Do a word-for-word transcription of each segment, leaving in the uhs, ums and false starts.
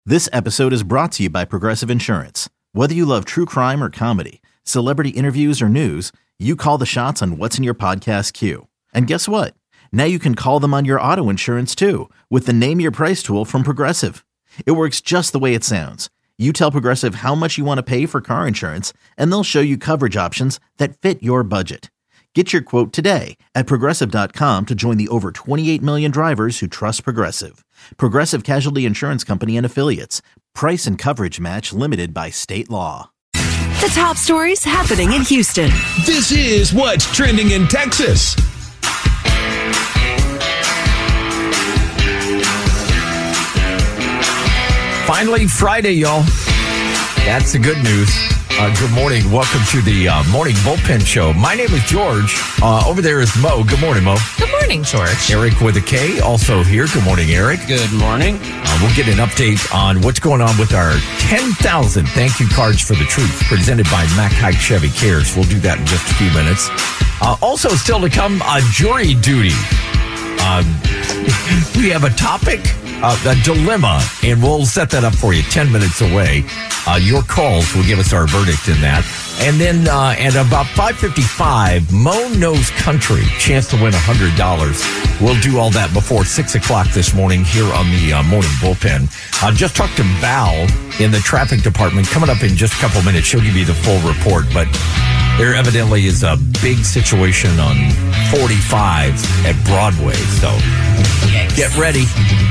This episode is brought to you by Progressive Insurance. Whether you love true crime or comedy, celebrity interviews or news, you call the shots on what's in your podcast queue. And guess what? Now you can call them on your auto insurance too with the Name Your Price tool from Progressive. It works just the way it sounds. You tell Progressive how much you want to pay for car insurance, and they'll show you coverage options that fit your budget. Get your quote today at Progressive dot com to join the over twenty-eight million drivers who trust Progressive. Progressive Casualty Insurance Company and Affiliates. Price and coverage match limited by state law. The top stories happening in Houston. This is what's trending in Texas. Finally, Friday, y'all. That's the good news. Uh, good morning. Welcome to the uh, Morning Bullpen Show. My name is George. Uh, over there is Mo. Good morning, Mo. Good morning, George. Eric with a K, also here. Good morning, Eric. Good morning. Uh, we'll get an update on what's going on with our ten thousand thank you cards for the truth presented by Mack Hike Chevy Cares. We'll do that in just a few minutes. Uh, also, still to come, uh, jury duty. Um, we have a topic, uh, a dilemma, and we'll set that up for you ten minutes away. Uh, your calls will give us our verdict in that. And then uh, at about five fifty-five, Mo Knows Country, chance to win one hundred dollars. We'll do all that before six o'clock this morning here on the uh, Morning Bullpen. I uh, just talked to Val in the traffic department. Coming up in just a couple minutes, she'll give you the full report. But there evidently is a big situation on forty-five at Broadway. So get ready.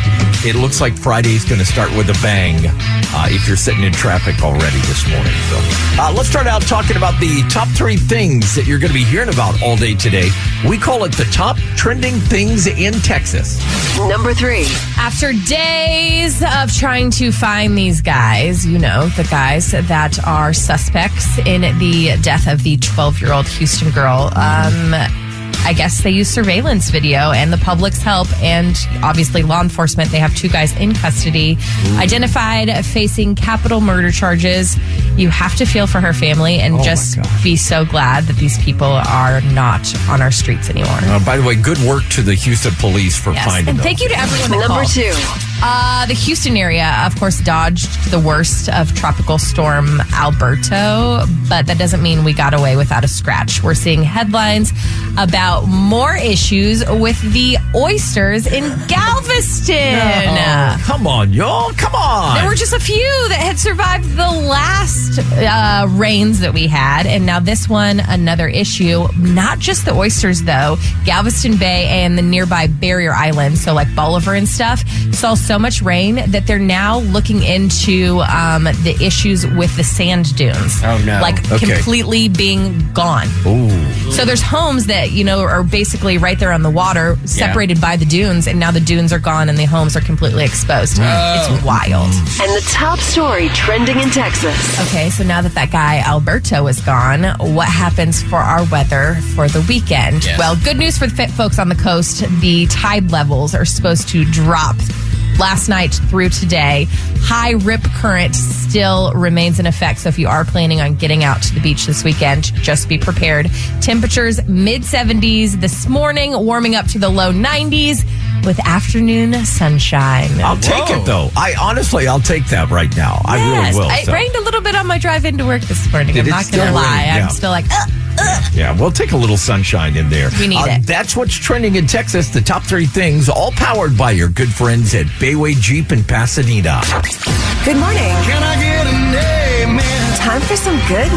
It looks like Friday's going to start with a bang uh, if you're sitting in traffic already this morning. So uh, let's start out talking about the top three things that you're going to be hearing about all day today. We call it the top trending things in Texas. Number three. After days of trying to find these guys, you know, the guys that are suspects in the death of the twelve-year-old Houston girl, um... I guess they use surveillance video and the public's help and obviously law enforcement. They have two guys in custody, Ooh. identified, facing capital murder charges. You have to feel for her family and oh just be so glad that these people are not on our streets anymore. Uh, by the way, good work to the Houston police for yes. finding and them. Thank you to everyone that Number called. two. Uh, the Houston area, of course, dodged the worst of Tropical Storm Alberto, but that doesn't mean we got away without a scratch. We're seeing headlines about more issues with the oysters in Galveston. No. Come on, y'all. Come on. There were just a few that had survived the last uh, rains that we had, and now this one, another issue. Not just the oysters, though. Galveston Bay and the nearby barrier islands, so like Bolivar and stuff, saw so much rain that they're now looking into um, the issues with the sand dunes. Oh, no. Like Okay. completely being gone. Ooh. So there's homes that, you know, are basically right there on the water, separated yeah. by the dunes, and now the dunes are gone and the homes are completely exposed. Oh. It's wild. And the top story trending in Texas. Okay, so now that that guy Alberto is gone, what happens for our weather for the weekend? Yes. Well, good news for the fit folks on the coast. The tide levels are supposed to drop last night through today. High rip current still remains in effect. So if you are planning on getting out to the beach this weekend, just be prepared. Temperatures mid seventies this morning, warming up to the low nineties with afternoon sunshine. I'll take Whoa. it, though. I honestly, I'll take that right now. I yes, really will. It so. rained a little bit on my drive into work this morning. Did I'm it not going to still lie. rain? Yeah. I'm still like, ugh. Ugh. Yeah, we'll take a little sunshine in there. We need uh, it. That's what's trending in Texas. The top three things, all powered by your good friends at Bayway Jeep in Pasadena. Good morning. Can I get an amen? Time for some good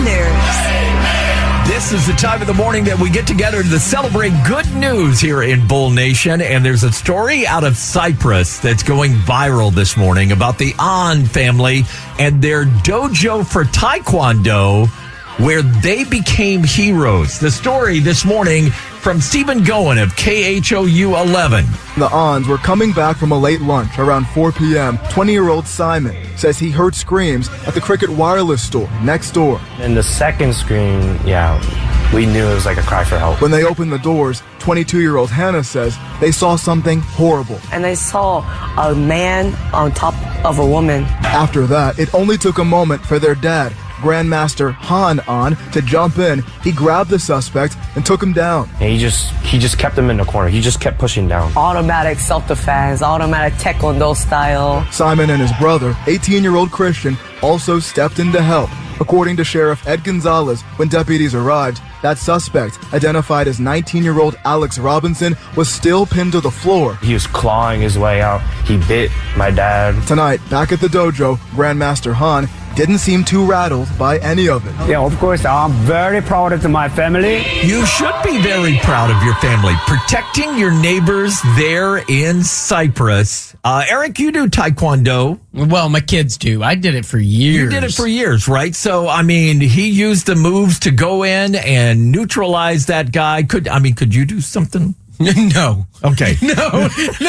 news. This is the time of the morning that we get together to celebrate good news here in Bull Nation. And there's a story out of Cyprus that's going viral this morning about the An family and their dojo for Taekwondo, where they became heroes. The story this morning from Stephen Goen of K H O U eleven. The Ons were coming back from a late lunch around four p.m. twenty-year-old Simon says he heard screams at the Cricket Wireless store next door. In the second scream, yeah, we knew it was like a cry for help. When they opened the doors, twenty-two-year-old Hannah says they saw something horrible. And they saw a man on top of a woman. After that, it only took a moment for their dad, Grandmaster Han An, to jump in. He grabbed the suspect and took him down. And he just he just kept him in the corner. He just kept pushing down. Automatic self-defense, automatic taekwondo style. Simon and his brother, eighteen-year-old Christian, also stepped in to help. According to Sheriff Ed Gonzalez, when deputies arrived, that suspect, identified as nineteen-year-old Alex Robinson, was still pinned to the floor. He was clawing his way out. He bit my dad. Tonight, back at the dojo, Grandmaster Han didn't seem too rattled by any of it. Yeah, of course, I'm very proud of my family. You should be very proud of your family. Protecting your neighbors there in Cyprus. Uh, Eric, you do Taekwondo. Well, my kids do. I did it for years. You did it for years, right? So, I mean, he used the moves to go in and neutralize that guy. Could I mean, could you do something? No. Okay. No,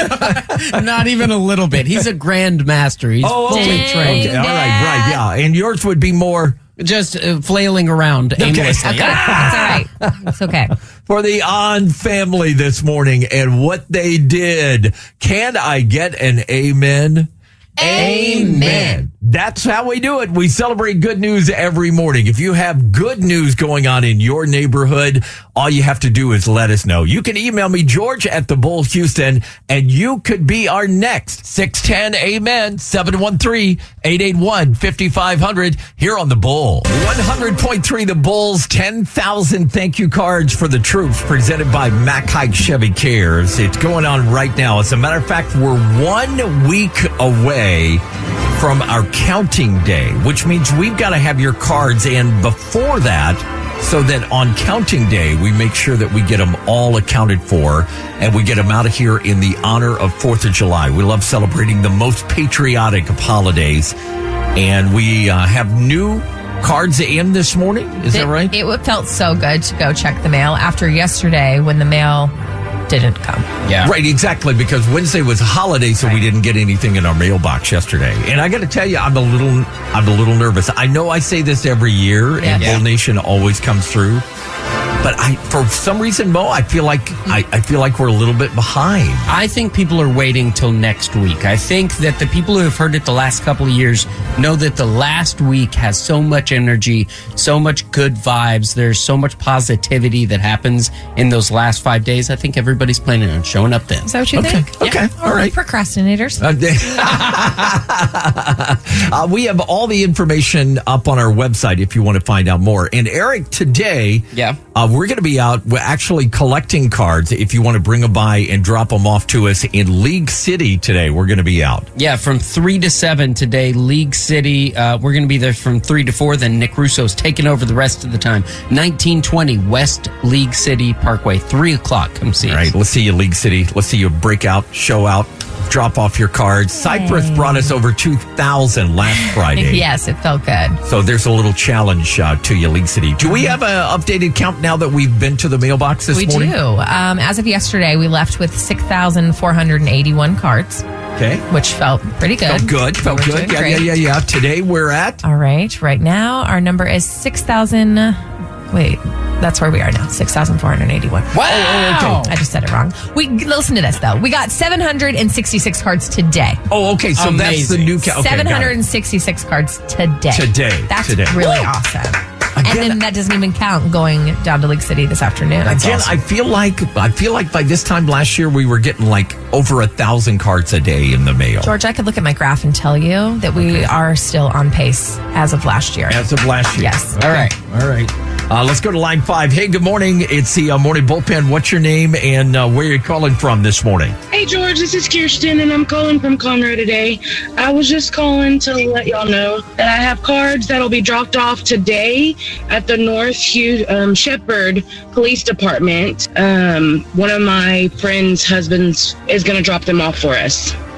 no, not even a little bit. He's a grandmaster. He's oh, fully okay. trained. Okay. All right, right, yeah. And yours would be more just uh, flailing around okay. aimlessly. Okay. That's all right. It's okay. For the On family this morning and what they did. Can I get an amen? Amen. Amen. That's how we do it. We celebrate good news every morning. If you have good news going on in your neighborhood, all you have to do is let us know. You can email me, George at the Bull Houston, and you could be our next six ten Amen, seven one three, eight eight one, five five zero zero here on the Bull. one hundred point three The Bull's ten thousand thank you cards for the troops presented by Mack Hike Chevy Cares. It's going on right now. As a matter of fact, we're one week away from our counting day, which means we've got to have your cards in before that so that on counting day, we make sure that we get them all accounted for and we get them out of here in the honor of fourth of July. We love celebrating the most patriotic of holidays, and we uh, have new cards in this morning. Is it, that right? It felt so good to go check the mail after yesterday when the mail didn't come. Yeah. Right, exactly, because Wednesday was a holiday, so right. we didn't get anything in our mailbox yesterday. And I got to tell you, I'm a little I'm a little nervous. I know I say this every year, yeah. and yeah. Bull Nation always comes through. But I, for some reason, Mo, I feel like I, I feel like we're a little bit behind. I think people are waiting till next week. I think that the people who have heard it the last couple of years know that the last week has so much energy, so much good vibes. There's so much positivity that happens in those last five days. I think everybody's planning on showing up then. Is that what you okay. think? Okay, yeah. all right. Procrastinators. uh, we have all the information up on our website if you want to find out more. And Eric, today, yeah. Uh, we're going to be out. We're actually collecting cards. If you want to bring them by and drop them off to us in League City today, we're going to be out. Yeah, from three to seven today, League City. Uh, we're going to be there from three to four. Then Nick Russo's taking over the rest of the time. nineteen twenty West League City Parkway, three o'clock. Come see All us. right, let's see you, League City. Let's see you break out, show out, drop off your cards. Cyprus brought us over two thousand last Friday. Yes, it felt good. So there's a little challenge uh, to you, League City. Do we have an updated count now that we've been to the mailbox this we morning? We do. Um, as of yesterday, we left with six thousand four hundred eighty-one cards. Okay. Which felt pretty good. Felt good. Felt We're good. Yeah, great. yeah, yeah, yeah. Today we're at? All right. Right now, our number is six thousand. Wait. That's where we are now, six thousand four hundred eighty-one. Wow! Oh, okay. I just said it wrong. We Listen to this, though. We got seven hundred sixty-six cards today. Oh, okay. So Amazing. That's the new count. Okay, seven hundred sixty-six cards today. Today. That's today. really Woo! awesome. Again, and then that doesn't even count going down to League City this afternoon. That's again, awesome. I feel like I feel like by this time last year we were getting like over a thousand cards a day in the mail. George, I could look at my graph and tell you that we okay. are still on pace as of last year. As of last year. Yes. Okay. All right. All right. Uh, let's go to line five. Hey, good morning. It's the uh, Morning Bullpen. What's your name and uh, where are you calling from this morning? Hey, George, this is Kirsten, and I'm calling from Conroe today. I was just calling to let y'all know that I have cards that'll be dropped off today at the North Hugh, um, Shepherd Police Department. Um, one of my friend's husbands is going to drop them off for us.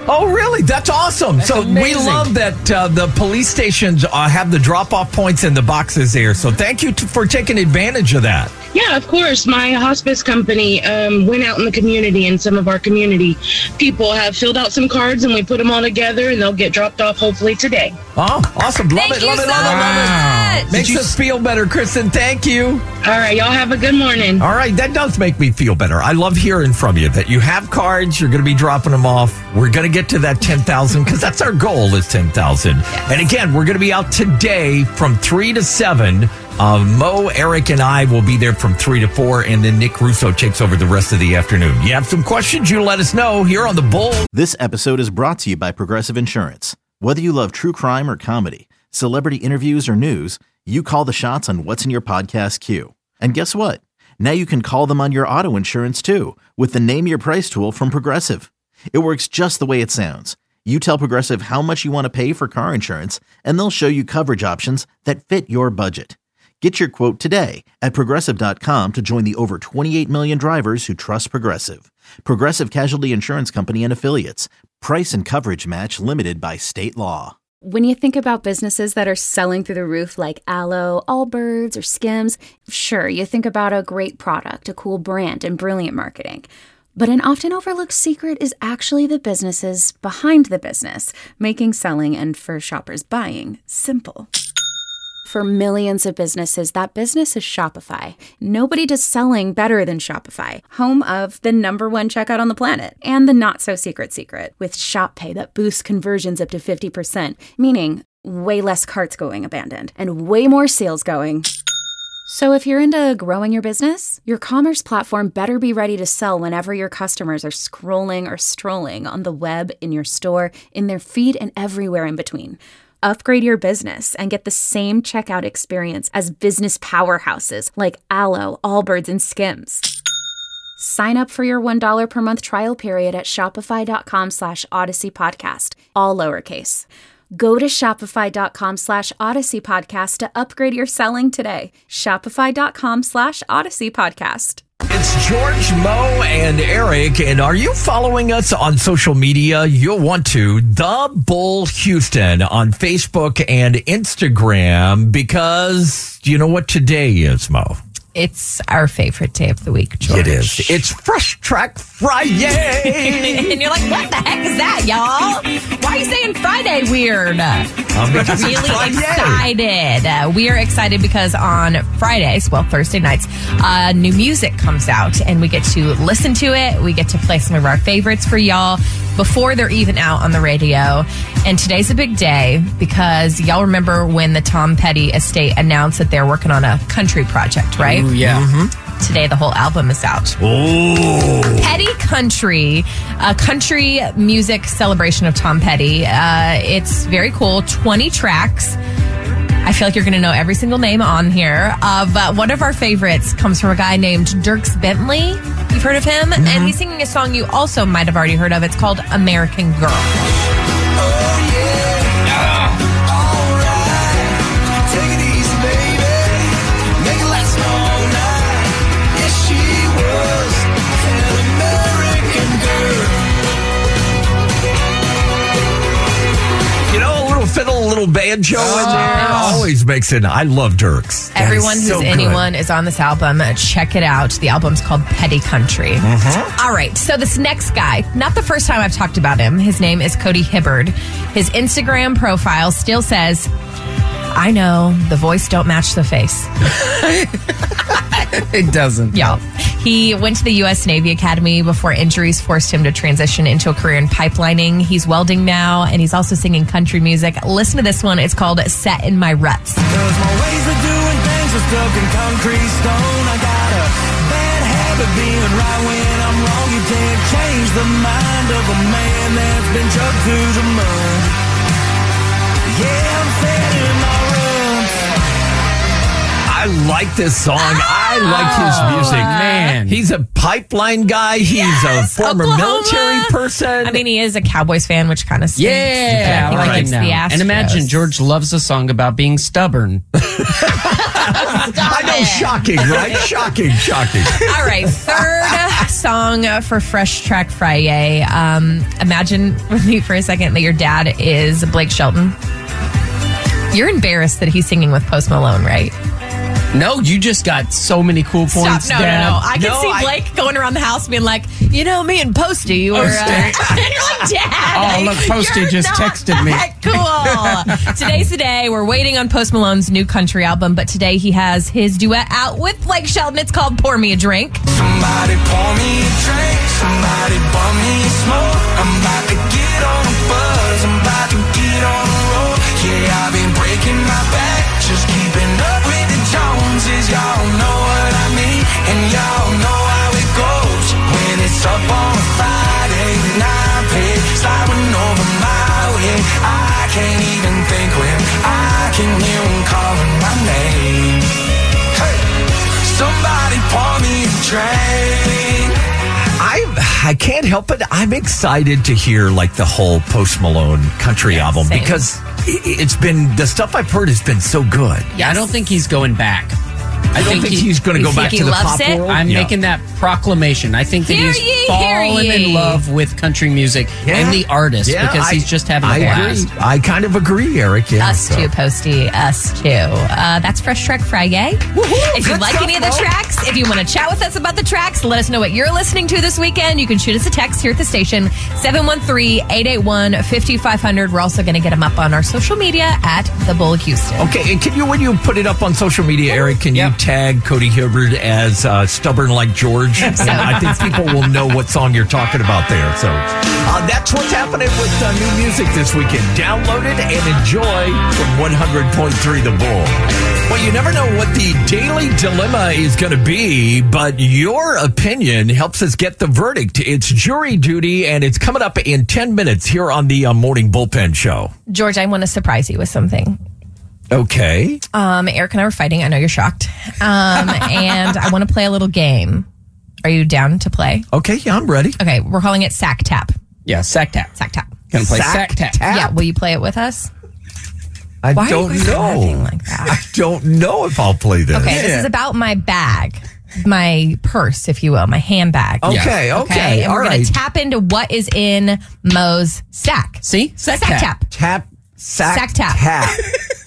Oh, really? That's awesome. That's so amazing. we love that uh, the police stations uh, have the drop-off points in the boxes there. So thank you t- for taking advantage of that. Yeah, of course. My hospice company um, went out in the community, and some of our community people have filled out some cards, and we put them all together, and they'll get dropped off hopefully today. Oh, awesome. Love Thank it, you love it, so love it, love it. much. Makes us feel better, Kristen. Thank you. All right, y'all have a good morning. All right, that does make me feel better. I love hearing from you that you have cards, you're going to be dropping them off. We're going to get to that ten thousand because that's our goal is ten thousand. Yes. And again, we're going to be out today from three to seven. Uh, Mo, Eric, and I will be there from three to four, and then Nick Russo takes over the rest of the afternoon. You have some questions, you let us know here on The Bull. This episode is brought to you by Progressive Insurance. Whether you love true crime or comedy, celebrity interviews or news, you call the shots on what's in your podcast queue. And guess what? Now you can call them on your auto insurance too with the Name Your Price tool from Progressive. It works just the way it sounds. You tell Progressive how much you want to pay for car insurance, and they'll show you coverage options that fit your budget. Get your quote today at Progressive dot com to join the over twenty-eight million drivers who trust Progressive. Progressive Casualty Insurance Company and Affiliates. Price and coverage match limited by state law. When you think about businesses that are selling through the roof like Aloe, Allbirds, or Skims, sure, you think about a great product, a cool brand, and brilliant marketing. But an often overlooked secret is actually the businesses behind the business, making selling and for shoppers buying simple. For millions of businesses, that business is Shopify. Nobody does selling better than Shopify, home of the number one checkout on the planet and the not-so-secret secret with Shop Pay that boosts conversions up to fifty percent, meaning way less carts going abandoned and way more sales going. So if you're into growing your business, your commerce platform better be ready to sell whenever your customers are scrolling or strolling on the web, in your store, in their feed, and everywhere in between. Upgrade your business and get the same checkout experience as business powerhouses like Aloe, Allbirds, and Skims. Sign up for your one dollar per month trial period at shopify.com slash Odyssey Podcast, all lowercase. Go to shopify.com slash Odyssey Podcast to upgrade your selling today. Shopify.com slash Odyssey Podcast. It's George, Mo, and Eric. And are you following us on social media? You'll want to. The Bull Houston on Facebook and Instagram, because do you know what today is, Mo? It's our favorite day of the week, George. It is. It's Fresh Track Friday. And you're like, what the heck is that, y'all? Why are you saying Friday weird? Um, We're really excited. Uh, we are excited because on Fridays, well, Thursday nights, uh, new music comes out, and we get to listen to it. We get to play some of our favorites for y'all before they're even out on the radio. And today's a big day because y'all remember when the Tom Petty estate announced that they're working on a country project, right? Ooh, yeah. Mm-hmm. Today, the whole album is out. Oh. Petty Country, a country music celebration of Tom Petty. Uh, it's very cool. twenty tracks. I feel like you're going to know every single name on here. Uh, but one of our favorites comes from a guy named Dierks Bentley. You've heard of him? Mm-hmm. And he's singing a song you also might have already heard of. It's called American Girl. Oh, yeah. Yeah. All right. Take it easy, baby. Make it last all night. Yes, she was an American girl. You know, a little fiddle, a little banjo Oh, in there always makes it. I love Dierks. That Everyone is who's so good. anyone is on this album. Check it out. The album's called Petty Country. Mhm. All right. So this next guy, not the first time I've talked about him. His name is Cody Hibbard. His Instagram profile still says, I know the voice don't match the face. It doesn't. Yeah. He went to the U S Navy Academy before injuries forced him to transition into a career in pipelining. He's welding now, and he's also singing country music. Listen to this one. It's called Set in My Ruts. There's more ways of doing things are stuck in concrete stone. I got a bad habit being right when I'm wrong. You can't change the mind of a man that's been chucked through the mud. Yeah, I'm set in my ruts. I like this song. I like his music. Man. He's a pipeline guy. He's Yes, a former Oklahoma. military person. I mean, he is a Cowboys fan, which kind of stinks. Yeah, But he all right likes now. the Astros. And imagine George loves a song about being stubborn. I know, it. shocking, right? Shocking, shocking. All right, third song for Fresh Track Friday. Um, imagine with me for a second that your dad is Blake Shelton. You're embarrassed that he's singing with Post Malone, right? No, you just got so many cool points, Stop. No, Dad. no, no. I can No, see I- Blake going around the house being like, you know, me and Posty were. Uh, and you're like, Dad. Oh, look, Posty you're just not texted me. that Cool. Today's the day. We're waiting on Post Malone's new country album, but today he has his duet out with Blake Shelton. It's called Pour Me a Drink. Somebody pour me a drink, somebody pour me a smoke. I'm about to get on a buzz, I'm about to get on a roll. Yeah, I've been breaking my back, just keeping up with the Joneses. Y'all know what I mean, and y'all know how it goes. When it's up on a Friday night, pay sliding over my way. I can't even think when I can hear him calling my name. Hey, somebody pour me a drink. I I can't help it. I'm excited to hear like the whole Post Malone country Yeah, album same. because i- it's been the stuff I've heard has been so good. Yeah, I don't think he's going back. I don't think he's going to You go think back he to the loves pop it? world. I'm Yeah. making that proclamation. I think that Hear he's ye, hear fallen ye. in love with country music Yeah. and the artist Yeah, because I- he's just having I a blast. agree. I kind of agree, Eric. Yeah, Us so. too, Posty. Us too. Uh, that's Fresh Track Friday. If you Good like stuff, any of the Mo. tracks, if you want to chat with us about the tracks, let us know what you're listening to this weekend. You can shoot us a text here at the station, seven one three, eight eight one, five five zero zero. We're also going to get them up on our social media at The Bull Houston. Okay, and can you, when you put it up on social media, Eric, can you Yep. tag Cody Hibbard as uh, stubborn like George? And I think people will know what song you're talking about there. So uh, that's what's happening with uh, new music this weekend. Download it and enjoy from one hundred point three The Bull. Well, you never know what the daily dilemma is going to be, but your opinion helps us get the verdict. It's jury duty, and it's coming up in ten minutes here on the uh, Morning Bullpen Show. George, I want to surprise you with something. Okay. Um, Eric and I were fighting. I know you're shocked. Um, and I want to play a little game. Are you down to play? Okay, yeah, I'm ready. Okay, we're calling it Sack Tap. Yeah, sack tap. Sack Tap. Gonna play Sack sack tap. tap? Yeah, will you play it with us? I Why are don't you guys laughing know. like that? I don't know if I'll play this. Okay, this is about my bag, my purse, if you will, my handbag. Okay, okay, and all we're going right. to tap into what is in Mo's sack. See? Sack, Sack tap. tap. Tap, sack, Sack tap. tap.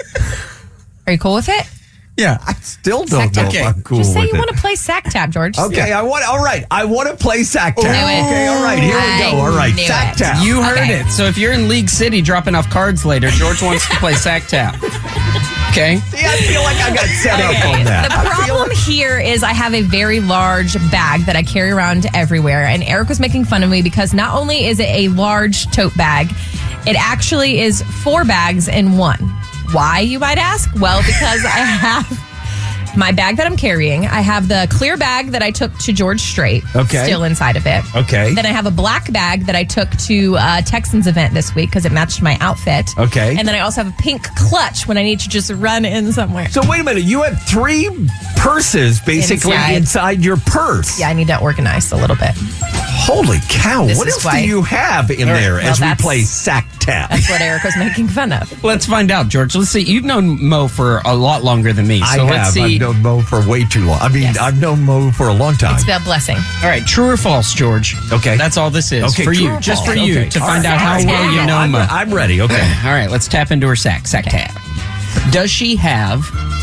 Are you cool with it? Yeah. I still Sack don't know tap. if I'm cool Just say with you it. want to play sack tap, George. Okay, I want. All right, I want to play sack tap. Knew it. Okay, all right, here we I go. All right, knew sack it. tap. You heard Okay. it. So if you're in League City dropping off cards later, George wants to play sack tap. Okay? See, I feel like I got set up Okay. on that. The I feel problem like- here is I have a very large bag that I carry around everywhere. And Eric was making fun of me because not only is it a large tote bag, it actually is four bags in one. Why, you might ask? Well, because I have my bag that I'm carrying. I have the clear bag that I took to George Strait. Okay. Still inside of it. Okay. Then I have a black bag that I took to a Texans event this week because it matched my outfit. Okay. And then I also have a pink clutch when I need to just run in somewhere. So wait a minute, you have three purses basically Inside. inside, your purse. Yeah, I need to organize a little bit. Holy cow! This What is else why- do you have in All right, there well, as we that's- play sack tap? That's what Eric was making fun of. Let's find out, George. Let's see. You've known Mo for a lot longer than me. So I let's have. see. I've known Mo for way too long. I mean, Yes. I've known Mo for a long time. It's a blessing. All right, true or false, George? Okay. That's all this is. Okay, for true you. or Just false? for you Okay. to All find right. out how All right. well you know I'm, Mo. I'm ready. Okay. All right, let's tap into her sack. Sack tap. Does she have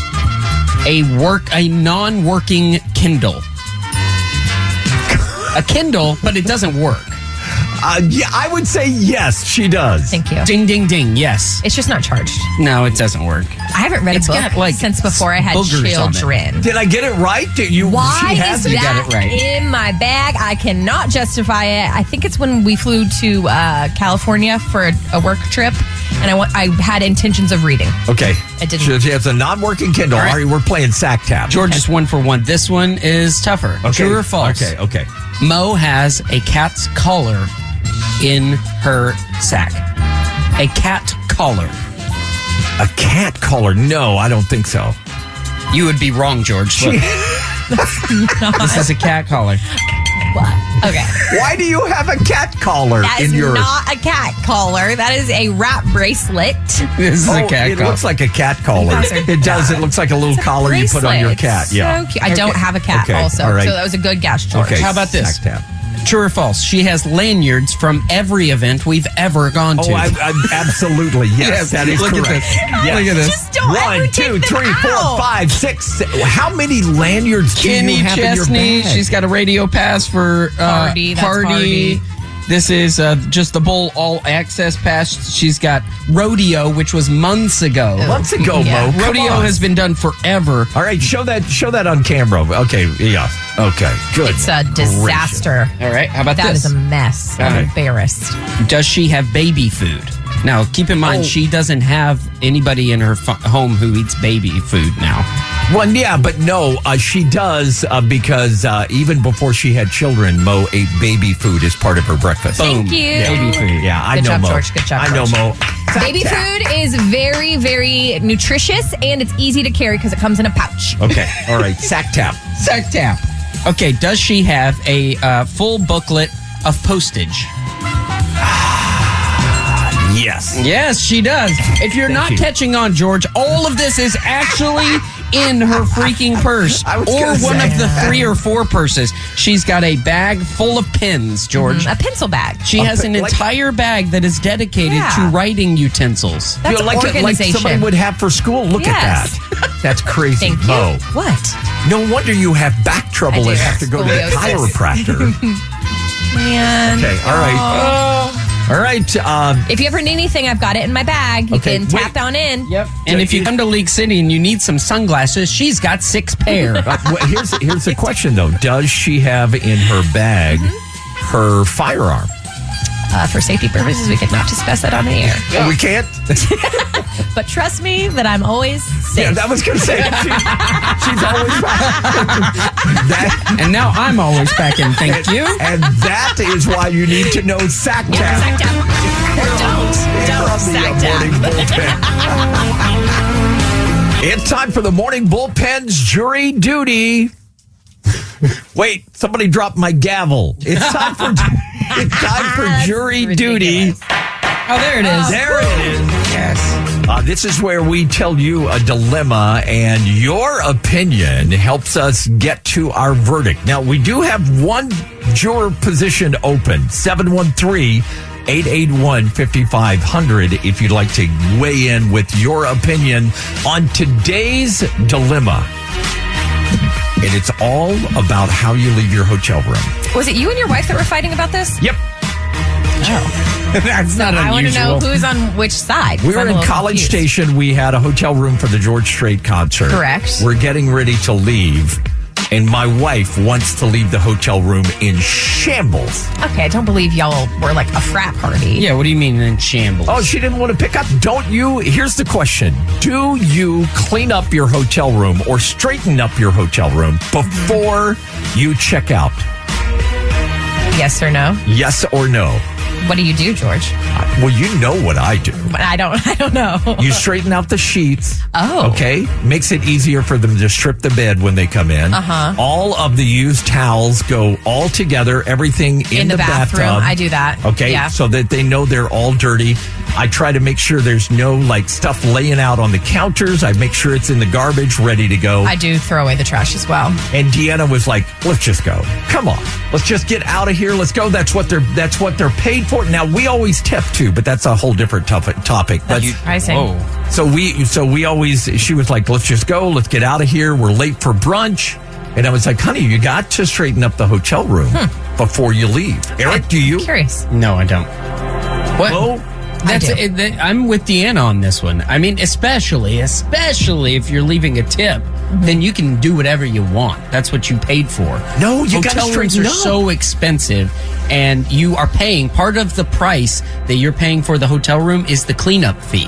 a work a non-working Kindle? A Kindle, but it doesn't work. Uh, yeah, I would say yes, she does. Thank you. Ding, ding, ding. Yes. It's just not charged. No, it doesn't work. I haven't read It's a book got, like, since before I had boogers on it. children. Did I get it right? Did you? Why she has is it. that got it right. in my bag? I cannot justify it. I think it's when we flew to uh, California for a, a work trip, and I, wa- I had intentions of reading. Okay. I didn't. She, she has a non-working Kindle. All All right. right, we're playing sack tap. George is one for one. This one is tougher. Okay. True or false? Okay. Okay. Mo has a cat's collar in her sack. A cat collar. A cat collar? No, I don't think so. You would be wrong, George. Look. This is a cat collar. What? Okay. Why do you have a cat collar That in is yours? not a cat collar. That is a wrap bracelet. This is Oh, a cat it collar. looks like a cat collar. It does. It looks like a little collar you put on your Bracelet. cat. Yeah. So cute. I don't have a cat Okay, also. all right. So that was a good guess, George. Okay. How about this? Sack tap. True or false? She has lanyards from every event we've ever gone to. Oh, I, I, absolutely. Yes, Yes, that is look at correct. this. Yes. Look at this. Just don't One, ever two, take them three, four, out. five, six. se- How many lanyards do Kenny you have Chesney. in your bag? She's got a radio pass for uh, Hardy, that's Hardy. Hardy. This is uh, just the Bull All Access Pass. She's got Rodeo, which was months ago. Months ago, Yeah. Mo. Come Rodeo on. has been done forever. All right, show that. Show that on camera. Okay. Yeah. Okay. Good. It's a disaster. All right, how about That this? is a mess. I'm Okay. embarrassed. Does she have baby food? Now, keep in mind, Oh. she doesn't have anybody in her fu- home who eats baby food now. Well, yeah, but no, uh, she does uh, because uh, even before she had children, Mo ate baby food as part of her breakfast. Thank Boom. you. Yeah. Baby food. Yeah, I Good know job, Mo. George. Good job, I know George. Mo. Baby food is very, very nutritious and it's easy to carry because it comes in a pouch. Okay. All right. Sack tap. Sack tap. Okay, does she have a uh, full booklet of postage? Yes. Yes, she does. If you're Thank not you. catching on, George, all of this is actually in her freaking purse. I was Or gonna one say. of the three or four purses. She's got a bag full of pens, George. Mm, a pencil bag. She A has pe- an like- entire bag that is dedicated Yeah. to writing utensils. That's You know, like, like organization. somebody would have for school. Look Yes. at that. That's crazy. Thank you. Mo. What? No wonder you have back trouble I do and have have to go to the scoliosis. chiropractor. Man. Okay. All right. All right. Um, If you ever need anything, I've got it in my bag. You Okay, can wait. tap on in. Yep. And if you come to League City and you need some sunglasses, she's got six pair. uh, well, here's here's the question though. Does she have in her bag her firearm? Uh, for safety purposes, we could not discuss that on the air. Oh, we can't. But trust me that I'm always safe. Yeah, that was going to say. She, she's always that, And now I'm always packing. Thank you. and that is why you need to know sack Yeah, tap. sack tap. Don't. Don't From the, sack uh, tap. morning bullpen. It's time for the morning bullpen's jury duty. Wait, somebody dropped my gavel. It's time for it's time for jury duty. Oh, there it is. There it is. Yes. Uh, this is where we tell you a dilemma, and your opinion helps us get to our verdict. Now, we do have one juror position open, seven one three, eight eight one, five five zero zero, if you'd like to weigh in with your opinion on today's dilemma. And it's all about how you leave your hotel room. Was it you and your wife that were fighting about this? Yep. That's not I want to unusual. know who's on which side. We 'cause were I'm a in little College confused. Station. We had a hotel room for the George Strait concert. Correct. We're getting ready to leave, and my wife wants to leave the hotel room in shambles. Okay, I don't believe y'all were like a frat party. Yeah, what do you mean in shambles? Oh, she didn't want to pick up. Don't you? Here's the question. Do you clean up your hotel room or straighten up your hotel room before you check out? Yes or no? Yes or no? What do you do, George? Well, you know what I do. But I don't. I don't know. You straighten out the sheets. Oh. Okay. Makes it easier for them to strip the bed when they come in. Uh-huh. All of the used towels go all together, everything in, In the bathroom. bathtub. I do that. Okay. Yeah. So that they know they're all dirty. I try to make sure there's no like stuff laying out on the counters. I make sure it's in the garbage, ready to go. I do throw away the trash as well. And Deanna was like, "Let's just go. Come on, let's just get out of here. Let's go." That's what they're that's what they're paid for. Now we always tip too, but that's a whole different topic. Topic. But That's surprising. Whoa. so we so we always she was like, "Let's just go. Let's get out of here. We're late for brunch." And I was like, "Honey, you got to straighten up the hotel room before you leave." Eric, do you? Curious. No, I don't. What? Well, That's do. it, that- I'm with Deanna on this one. I mean, especially, especially if you're leaving a tip, then you can do whatever you want. That's what you paid for. No, you gotta Hotel rooms straighten are up. so expensive, and you are paying part of the price that you're paying for the hotel room is the cleanup fee.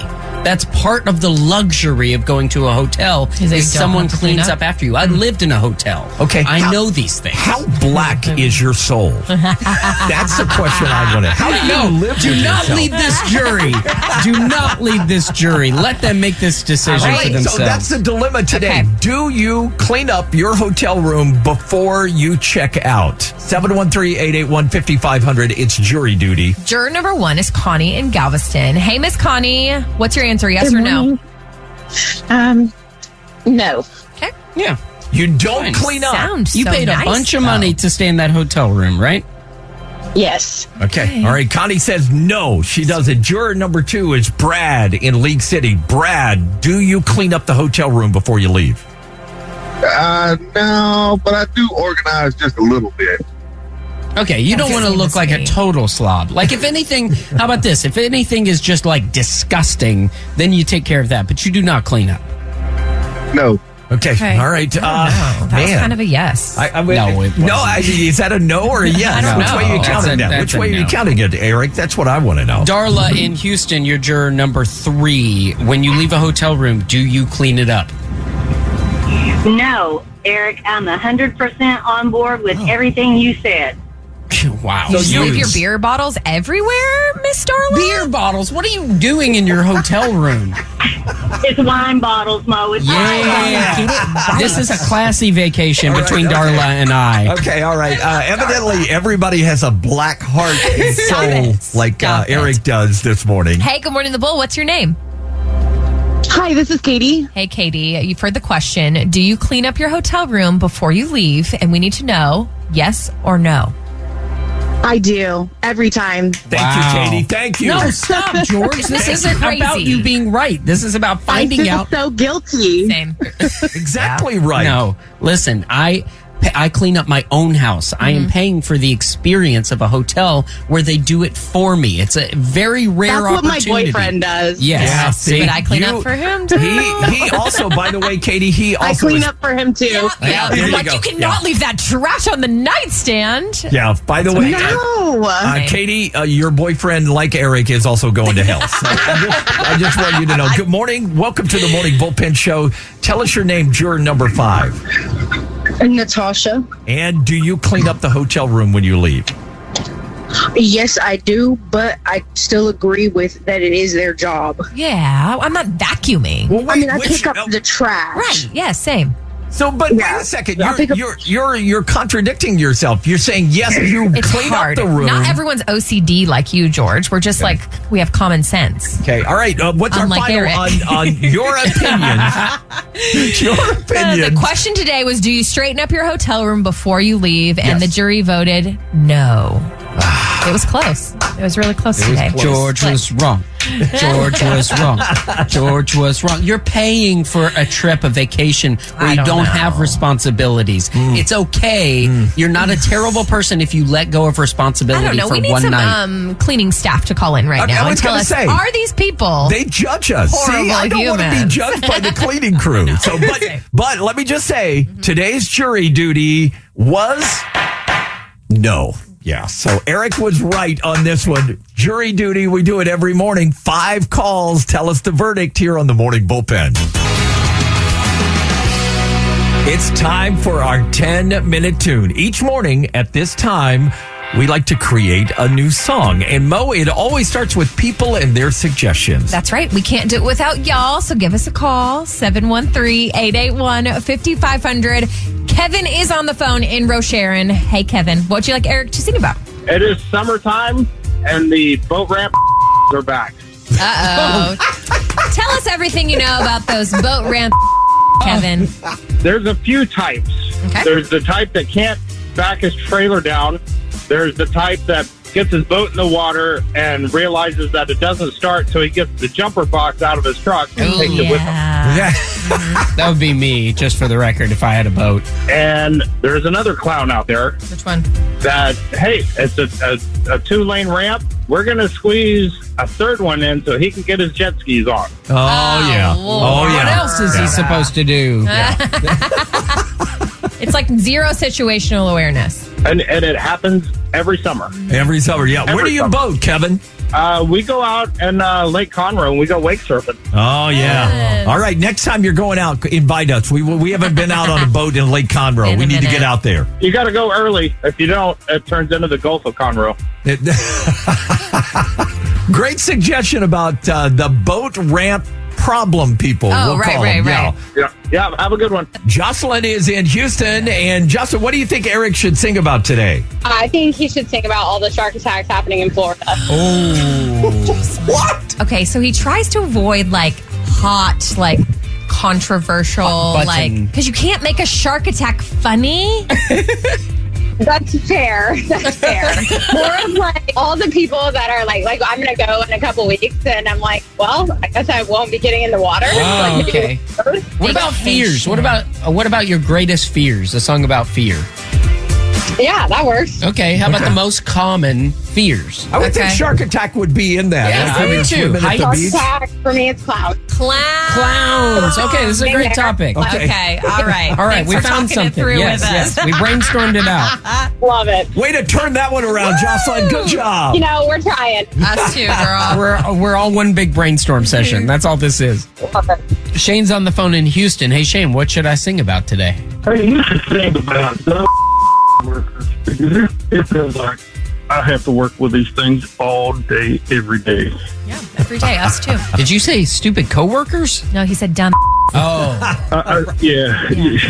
That's part of the luxury of going to a hotel Is is, they don't someone have to clean cleans up? up after you. I lived in a hotel. Okay. I How- know these things. How black is your soul? That's the question I want to. How do No, you live do with not yourself? lead this jury. Do not lead this jury. Let them make this decision All for right, themselves. so that's the dilemma today. Okay. Do you clean up your hotel room before you check out? seven one three, eight eight one, five five zero zero. It's jury duty. Juror number one is Connie in Galveston. Hey, Miss Connie, what's your answer? Yes or no? Um, no. Okay. yeah. You don't Fine. clean up. Sound You so paid nice, a bunch of though. money to stay in that hotel room, right? Yes. Okay. All right. Connie says no, she doesn't. Juror number two is Brad in League City. Brad, do you clean up the hotel room before you leave? Uh, no, but I do organize just a little bit. Okay, you don't That's want to the same look as like me. a total slob. Like, if anything, how about this? If anything is just like disgusting, then you take care of that, but you do not clean up. No. Okay. Okay. All right. I don't Uh, know. That was man. kind of a yes. I, I, No, it no. wasn't. I, is that a no or a yes? I don't Which know. way are you That's counting a- that? that's Which a way are you no. counting it, Eric? That's what I want to know. Darla in Houston, you're juror number three. When you leave a hotel room, do you clean it up? No, Eric, I'm one hundred percent on board with everything you said. Wow. You just You- leave your beer bottles everywhere, Miss Darla? beer bottles. What are you doing in your hotel room? It's wine bottles, Mo. It's wine bottles. Yeah. This is a classy vacation between okay. Darla and I. Okay, all right. Uh, evidently, everybody has a black heart and Stop soul it. like uh, Stop it. Eric does this morning. Hey, good morning, The Bull. What's your name? Hi, this is Katie. Hey, Katie. You've heard the question. Do you clean up your hotel room before you leave? And we need to know yes or no. I do every time. Thank Wow. you, Katie. Thank you. No, stop, George. This This is isn't crazy. about you being right. This is about I finding feel out. so guilty. Same. Exactly right. No, listen, I I clean up my own house. I Mm-hmm. am paying for the experience of a hotel where they do it for me. It's a very rare That's what my opportunity. boyfriend does. Yes. Yeah, see, But I clean you- up for him, too. He he also, by the way, Katie, he I also clean is, up for him too. Yeah, Yeah, there you like go. you cannot leave that trash on the nightstand. Yeah, by the way, No. uh, Katie, uh, your boyfriend, like Eric, is also going to hell. So I, just, I just want you to know. Good morning. Welcome to the Morning Bullpen Show. Tell us your name, juror number five. Natasha. And do you clean up the hotel room when you leave? Yes, I do, but I still agree with that it is their job. Yeah, I'm not vacuuming. Well, I mean, I which- pick up the trash. Right. Yeah, same. So, but Yeah. wait a second. I'll You're, pick up- you're you're you're contradicting yourself. You're saying yes, you It's clean hard. up the room. Not everyone's O C D like you, George. We're just like, we have common sense. Okay, all right. Uh, what's Unlike our final Eric. on, on your opinion? your Uh, opinion. the question today was, do you straighten up your hotel room before you leave? And Yes. the jury voted no. It was close. It was really close today. George Split. was wrong. George was wrong. George was wrong. You're paying for a trip, a vacation where I you don't don't know. have responsibilities. Mm. It's okay. You're not a terrible person if you let go of I responsibility don't know. for We need one some night. um, cleaning staff to call in right Okay, I now and was tell gonna us, say, are these people They judge us. horrible See, I don't want to be humans? judged by the cleaning crew. So, but but let me just say, today's jury duty was no. Yeah. So Eric was right on this one. Jury duty. We do it every morning. Five calls. Tell us the verdict here on the Morning Bullpen. It's time for our ten-minute tune. Each morning at this time, we like to create a new song. And Mo, it always starts with people and their suggestions. That's right. We can't do it without y'all. So give us a call, seven one three, eight eight one, five five zero zero. Kevin is on the phone in Rosharon. Hey, Kevin, what would you like Eric to sing about? It is summertime, and the boat ramp are back. Uh-oh. Tell us everything you know about those boat ramp, Kevin. There's a few types. Okay. There's the type that can't back his trailer down. There's the type that gets his boat in the water and realizes that it doesn't start, so he gets the jumper box out of his truck and Ooh, takes it with him. Yeah. That would be me, just for the record, if I had a boat. And there's another clown out there Which one? that, hey, it's a, a, a two-lane ramp. We're going to squeeze a third one in so he can get his jet skis on. Oh, yeah. Lord. Oh, yeah. What else is Yeah. he supposed to do? It's like zero situational awareness. And, and it happens every summer. Every summer, yeah. Where Every do you summer. boat, Kevin? Uh, we go out in uh, Lake Conroe and we go wake surfing. Oh, yeah. All right. Next time you're going out, invite us. We we haven't been out on a boat in Lake Conroe. In we a need minute. to get out there. You got to go early. If you don't, it turns into the Gulf of Conroe. It- Great suggestion about uh, the boat ramp problem people. Oh, we'll right, call right, them. right. Yeah. Yeah, yeah. Have a good one. Jocelyn is in Houston. And Jocelyn, what do you think Eric should sing about today? I think he should sing about all the shark attacks happening in Florida. Oh. What? Okay, so he tries to avoid like hot, like controversial, Hot button. like because you can't make a shark attack funny. That's fair. That's fair. More of like all the people that are like, like I'm going to go in a couple weeks, and I'm like, well, I guess I won't be getting in the water. Oh, Like, okay. What about fears? What about uh, what about your greatest fears? A song about fear. Yeah, that works. Okay, how about the most common fears? I would Okay. think shark attack would be in that. Yeah, After I you're would too. swimming at the Heights. beach. Attack, for me, it's clown. Clown. Clowns. Okay, this is a great topic. Okay. Okay, all right. All right, Thanks we for found talking it something. through Yes, with us. yes. We brainstormed it out. Love it. Way to turn that one around, Jocelyn. Good job. You know, we're trying. Us too, girl. We're we're all one big brainstorm session. That's all this is. Love it. Shane's on the phone in Houston. Hey, Shane, what should I sing about today? Hey, you should think about the workers because it, it feels like I have to work with these things all day, every day. Yeah, every day, us too. Did you say stupid coworkers? No, he said dumb. Oh, I, I, yeah.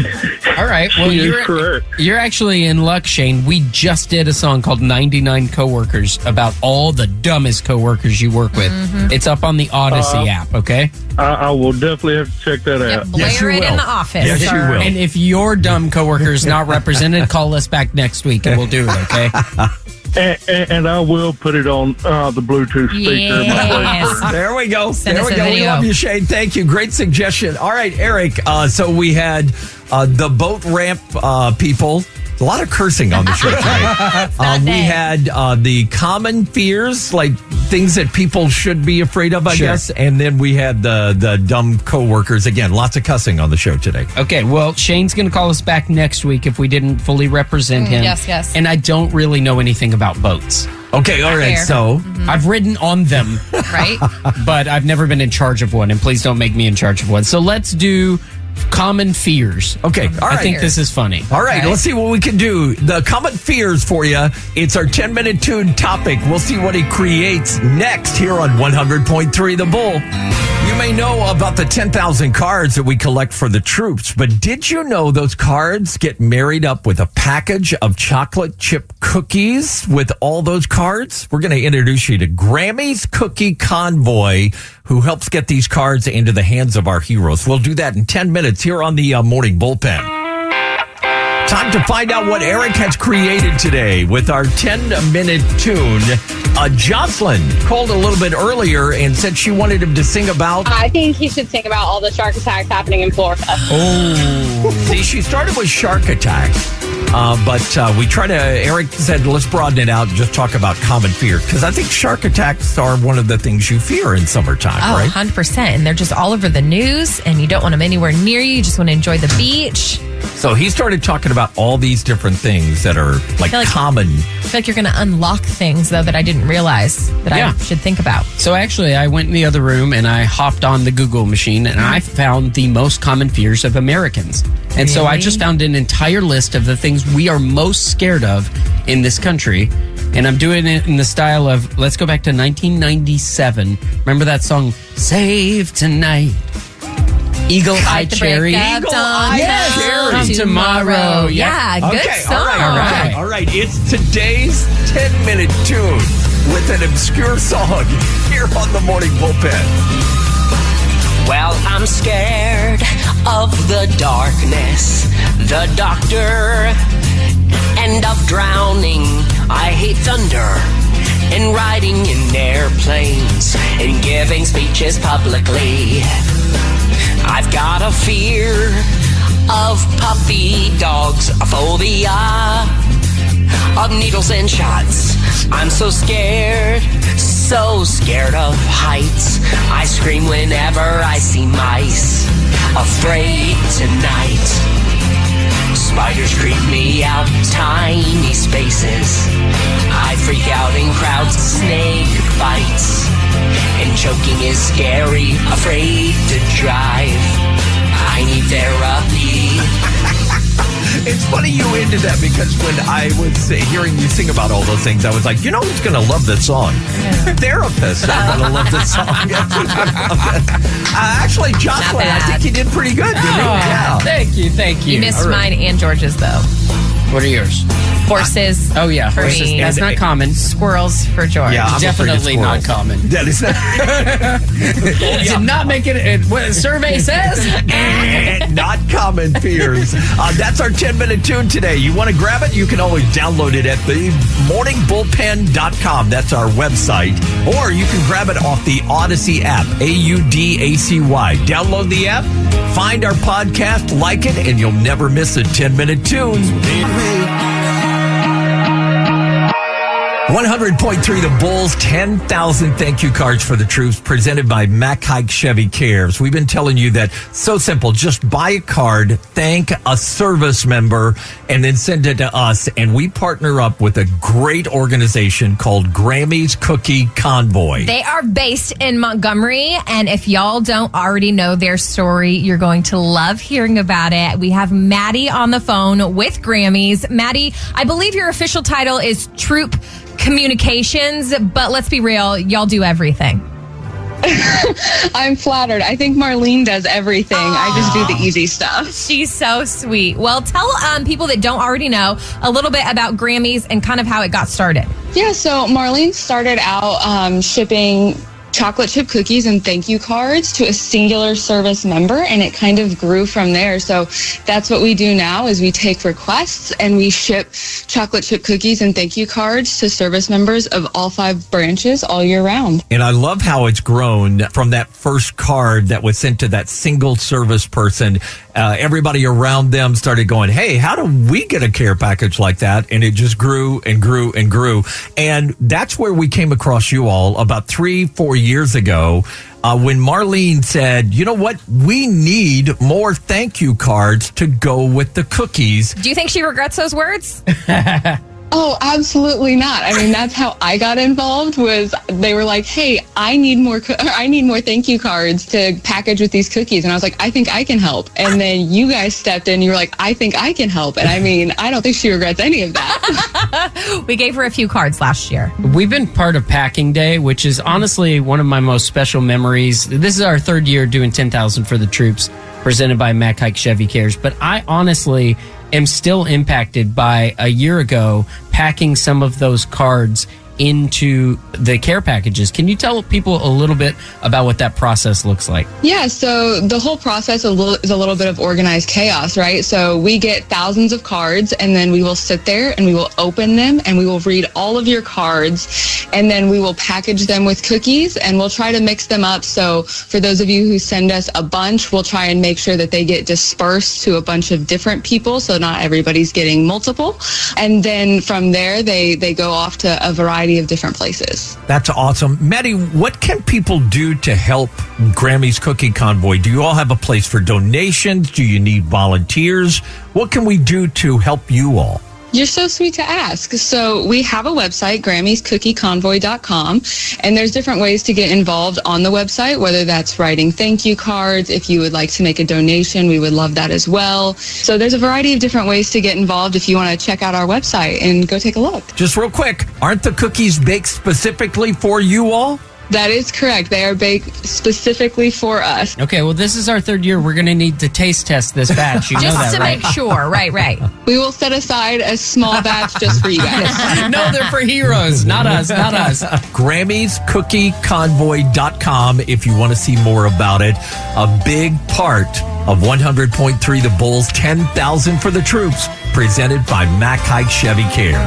all right. Well, He is you're correct. you're actually in luck, Shane. We just did a song called ninety-nine Coworkers about all the dumbest coworkers you work with. It's up on the Odyssey Uh, app, okay? I, I will definitely have to check that Yep, out. blare Yes, you it in will. the office. Yes, you sir. will. And if your dumb coworker is not represented, call us back next week and we'll do it, okay? And, and, and I will put it on uh, the Bluetooth speaker in my place. Yes. There we go. Send there us we a go. We video. love you, Shane. Thank you. Great suggestion. All right, Eric. Uh, so we had uh, the boat ramp uh, people. A lot of cursing on the show today. uh, not we day. had uh, the common fears, like things that people should be afraid of, I Sure. guess. And then we had the the dumb coworkers. Again, lots of cussing on the show today. Okay, well, Shane's going to call us back next week if we didn't fully represent him. yes, yes. And I don't really know anything about boats. Okay, all right. Fair. So I've ridden on them, Right? but I've never been in charge of one, and please don't make me in charge of one. So let's do common fears. okay, all I right. think this is funny. All right, Okay. let's see what we can do. The common fears for you. It's our ten-minute tune topic. We'll see what he creates next here on one hundred point three The Bull. You may know about the ten thousand cards that we collect for the troops, but did you know those cards get married up with a package of chocolate chip cookies with all those cards? We're going to introduce you to Grammy's Cookie Convoy, who helps get these cards into the hands of our heroes. We'll do that in ten minutes here on the uh, Morning Bullpen. Time to find out what Eric has created today with our ten-minute tune. Uh, Jocelyn called a little bit earlier and said she wanted him to sing about... I think he should sing about all the shark attacks happening in Florida. Oh. See, she started with shark attack, uh, but uh, we try to... Eric said, let's broaden it out and just talk about common fear, because I think shark attacks are one of the things you fear in summertime, Oh, right? one hundred percent. And they're just all over the news, and you don't want them anywhere near you. You just want to enjoy the beach. So he started talking about all these different things that are like, feel like- common. I feel like you're going to unlock things, though, that I didn't realize that Yeah. I should think about. So actually, I went in the other room and I hopped on the Google machine and I found the most common fears of Americans. And so I Really? just found an entire list of the things we are most scared of in this country. And I'm doing it in the style of, let's go back to nineteen ninety-seven. Remember that song, Save Tonight? Eagle Eye Fight the Cherry. break of Eagle dawn, Eye come Cherry. tomorrow. Yeah. Yeah, good Okay, song. all right, all right, right. all right. It's today's ten-minute tune with an obscure song here on the Morning Bullpen. Well, I'm scared of the darkness, the doctor, and of drowning. I hate thunder and riding in airplanes and giving speeches publicly. I've got a fear of puppy dogs, a phobia of needles and shots. I'm so scared, so scared of heights. I scream whenever I see mice. Afraid tonight. Spiders creep me out, tiny spaces. I freak out in crowds, snake bites. And choking is scary, afraid to drive. I need therapy. It's funny you ended that because when I was hearing you sing about all those things, I was like, you know who's going to love this song? Yeah. Therapists are going to love this song. uh, actually, Jocelyn, I think you did pretty good. Didn't you? Oh, Yeah. Thank you, thank you. You missed right. mine and George's, though. What are yours? Horses. Oh, yeah. For Horses. me. That's not common. Squirrels for George. Yeah, I'm definitely not common. That is not. Did not make it. it what the survey says? Not common fears. Uh, that's our ten-minute tune today. You want to grab it? You can always download it at the morning bullpen dot com. That's our website. Or you can grab it off the Odyssey app, A U D A C Y. Download the app, find our podcast, like it, and you'll never miss a ten-minute tune. one hundred point three The Bulls, ten thousand thank you cards for the troops, presented by Mack Haik Chevy Cares. We've been telling you that so simple. Just buy a card, thank a service member, and then send it to us. And we partner up with a great organization called Grammy's Cookie Convoy. They are based in Montgomery, and if y'all don't already know their story, you're going to love hearing about it. We have Maddie on the phone with Grammys. Maddie, I believe your official title is Troop Communications, but let's be real, y'all do everything. I'm flattered. I think Marlene does everything. Aww. I just do the easy stuff. She's so sweet. Well, tell um, people that don't already know a little bit about Grammys and kind of how it got started. Yeah, so Marlene started out um, shipping chocolate chip cookies and thank you cards to a singular service member, and it kind of grew from there. So that's what we do now is we take requests and we ship chocolate chip cookies and thank you cards to service members of all five branches all year round. And I love how it's grown from that first card that was sent to that single service person. Uh, everybody around them started going, hey, how do we get a care package like that? And it just grew and grew and grew. And that's where we came across you all about three, four years ago. Uh, when Marlene said, you know what, we need more thank you cards to go with the cookies. Do you think she regrets those words? Oh, absolutely not. I mean, that's how I got involved. Was they were like, hey, I need more co- I need more thank you cards to package with these cookies. And I was like, I think I can help. And then you guys stepped in. You were like, I think I can help. And I mean, I don't think she regrets any of that. We gave her a few cards last year. We've been part of Packing Day, which is honestly one of my most special memories. This is our third year doing ten thousand for the troops, presented by Mack Haik Chevy Cares. But I honestly am still impacted by a year ago packing some of those cards into the care packages. Can you tell people a little bit about what that process looks like? Yeah, so the whole process is a little, is a little bit of organized chaos, right? So we get thousands of cards, and then we will sit there and we will open them and we will read all of your cards, and then we will package them with cookies, and we'll try to mix them up. So for those of you who send us a bunch, we'll try and make sure that they get dispersed to a bunch of different people, so not everybody's getting multiple. And then from there, they, they go off to a variety of different places. That's awesome. Maddie, what can people do to help Grammy's Cookie Convoy? Do you all have a place for donations? Do you need volunteers? What can we do to help you all? You're so sweet to ask. So we have a website, Grammys Cookie Convoy dot com, and there's different ways to get involved on the website, whether that's writing thank you cards. If you would like to make a donation, we would love that as well. So there's a variety of different ways to get involved if you want to check out our website and go take a look. Just real quick, aren't the cookies baked specifically for you all? That is correct. They are baked specifically for us. Okay, well, this is our third year. We're going to need to taste test this batch. You know just that, to right? make sure. Right, right. We will set aside a small batch just for you guys. No, they're for heroes, not us, not us. Grammys Cookie Convoy dot com if you want to see more about it. A big part of one hundred point three The Bulls, ten thousand for the troops, presented by Mack Haik Chevy Care.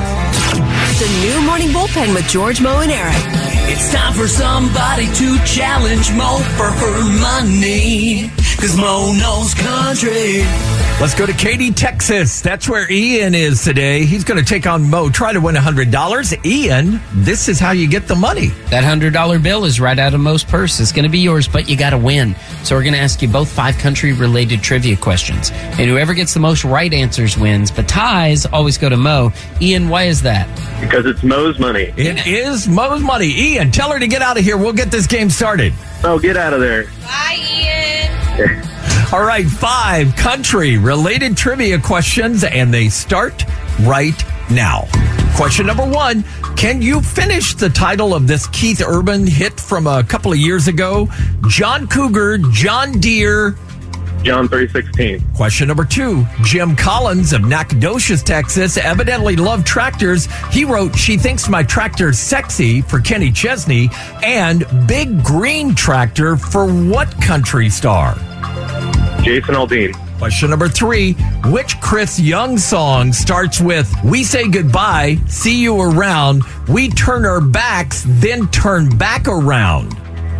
The new Morning Bullpen with George, Mo, and Eric. It's time for somebody to challenge Mo for her money. 'cause Mo knows country. Let's go to Katy, Texas. That's where Ian is today. He's going to take on Mo, try to win one hundred dollars. Ian, this is how you get the money. That one hundred dollar bill is right out of Mo's purse. It's going to be yours, but you got to win. So we're going to ask you both five country-related trivia questions. And whoever gets the most right answers wins, but ties always go to Mo. Ian, why is that? Because it's Mo's money. It is Mo's money. Ian, tell her to get out of here. We'll get this game started. Oh, get out of there. Bye, Ian. All right, five country-related trivia questions, and they start right now. Question number one, can you finish the title of this Keith Urban hit from a couple of years ago? John Cougar, John Deere. John three sixteen. Question number two, Jim Collins of Nacogdoches, Texas, evidently loved tractors. He wrote, "She Thinks My Tractor's Sexy" for Kenny Chesney, and "Big Green Tractor" for what country star? Jason Aldean. Question number three, which Chris Young song starts with "We say goodbye, see you around, we turn our backs, then turn back around"?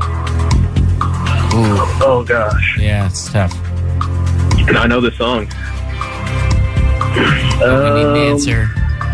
Ooh. Oh, gosh. Yeah, it's tough. I know the song. Um, we need an answer.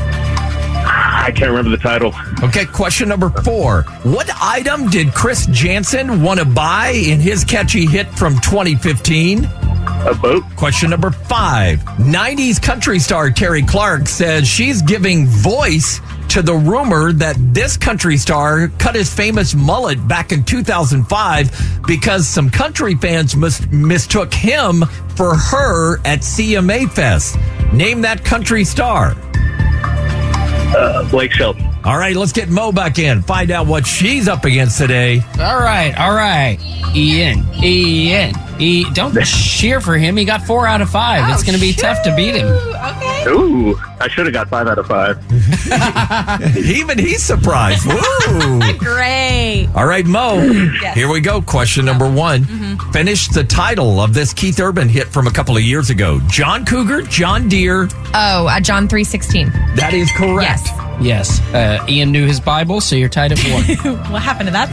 I can't remember the title. Okay, question number four. What item did Chris Jansen want to buy in his catchy hit from twenty fifteen? A boat. Question number five. nineties country star Terry Clark says she's giving voice to the rumor that this country star cut his famous mullet back in two thousand five because some country fans mis- mistook him for her at C M A Fest. Name that country star. Uh, Blake Shelton. All right, let's get Mo back in. Find out what she's up against today. All right, all right. Ian, Ian, E. Don't cheer for him. He got four out of five. Oh, it's going to be shoot. tough to beat him. Okay. Ooh, I should have got five out of five. Even he's surprised. Woo! Great. All right, Mo, Yes. here we go. Question number one. Mm-hmm. Finish the title of this Keith Urban hit from a couple of years ago. John Cougar, John Deere. Oh, uh, John three sixteen. That is correct. Yes. Yes. Uh, Ian knew his Bible, so you're tied at one. What happened to that